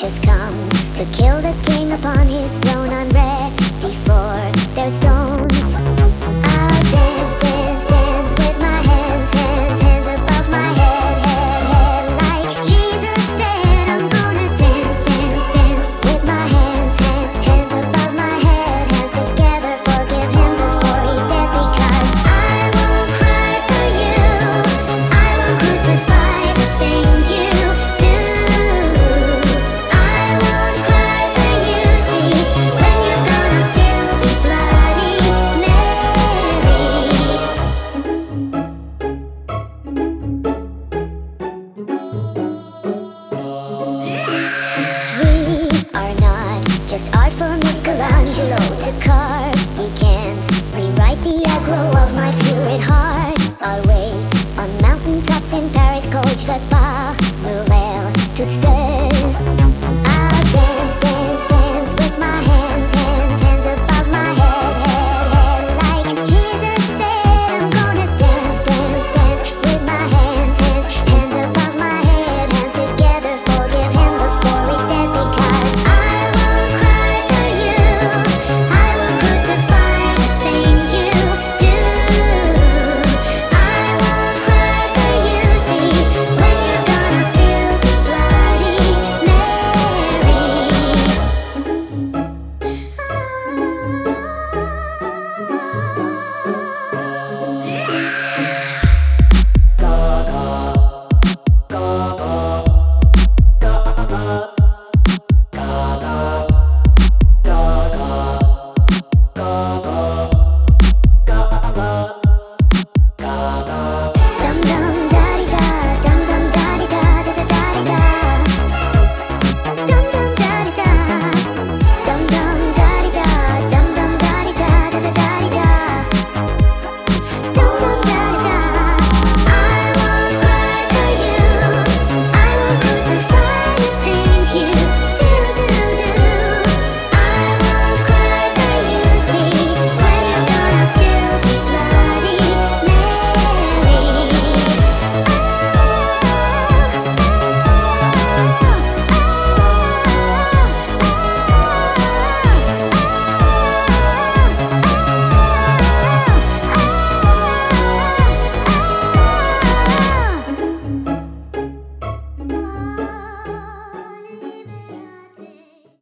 Lucius comes to kill the king upon his throne. I'm ready for their stones. I'll dance, dance, dance with my hands, hands, hands above my head, head, head. Like Jesus said, I'm gonna dance, dance, dance with my hands, hands, hands above my head, hands together. Forgive him before he's dead, because I won't cry for you. I won't crucify the things you do. I won't cry for you. See, when you're gone, I'll still be Bloody Mary. We are not just art for Michelangelo to carve. He can't rewrite the aggro of my fluid heart. I'll wait on mountaintops in Paris, coach, faites pas mourir toute seule.